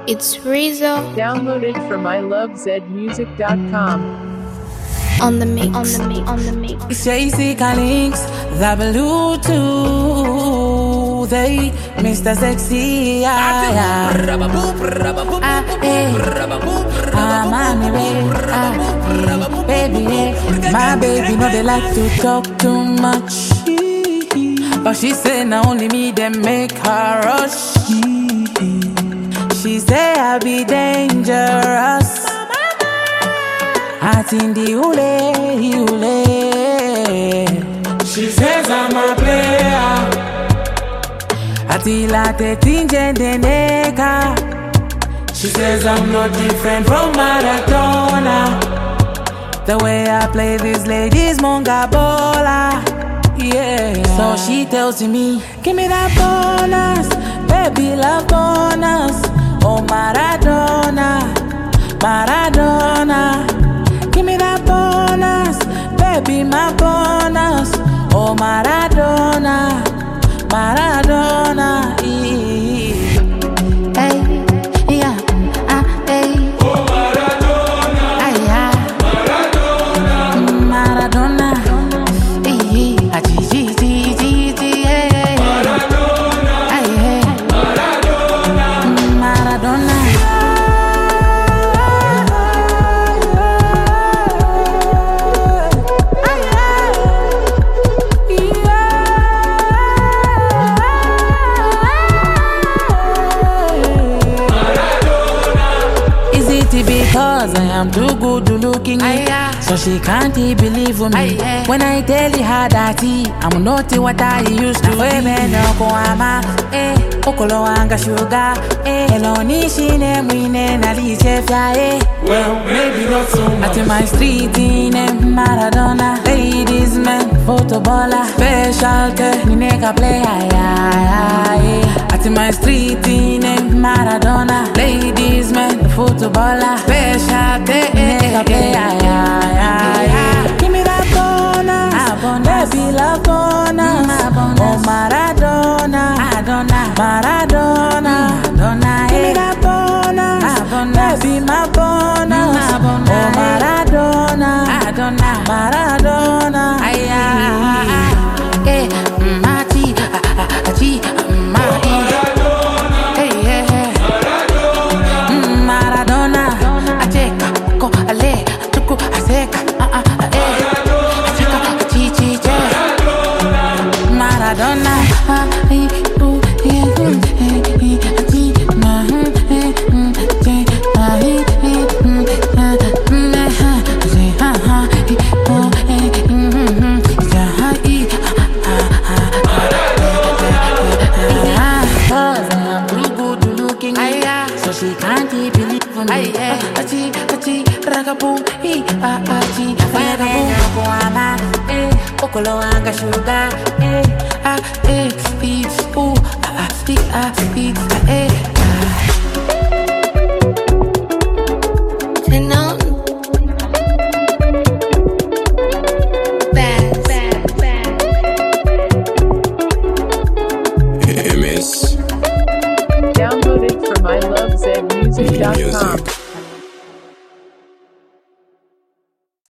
It's Rizzo. Downloaded from ilovezmusic.com. On the mix. Chasey links, the Bluetooth, they Mr. Sexy, baby, my baby, no they like to talk too much, but she say now only me them make her rush. She say I be dangerous. Heart in the ule. She says I'm a player. Atila te tinge deneka. She says I'm not different from Maradona. The way I play these ladies monga bola. Yeah. So she tells me, give me that bonus, baby love bonus. Oh Maradona. Give me that bonus, baby, my bonus. Oh, Maradona. Hey, yeah, hey. Oh, Maradona. Maradona. Hey, Maradona. Because I am too good looking, so she can't believe me. When I tell her that I'm not what I used to be. Okolo anga sugar, hello nishine mwine nalichefya. Well, maybe not so much. At my street name Maradona, ladies man, photoballer, special neka play. At my street name Maradona, ladies man, photoballer, special neka play. Give me that bonus, baby love bonus. Oh Maradona. Give me that bonus, baby, my bonus. Oh, Maradona. Hey, Mati, Maradona. Acheka, ko ale, tuku aseka, acheka, Maradona. So she can't believe me. Okolo anga sugar, Tonight.